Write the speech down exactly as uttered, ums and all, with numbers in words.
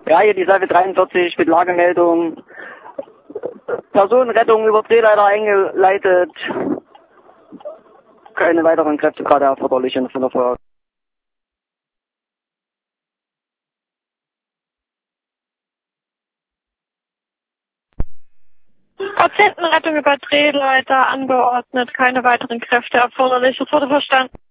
Ja, hier die Salve dreiundvierzig mit Lagemeldung. Personenrettung über Drehleiter eingeleitet. Keine weiteren Kräfte gerade erforderlich von der Feuerwehr. Patientenrettung über Drehleiter angeordnet, keine weiteren Kräfte erforderlich. Das wurde verstanden.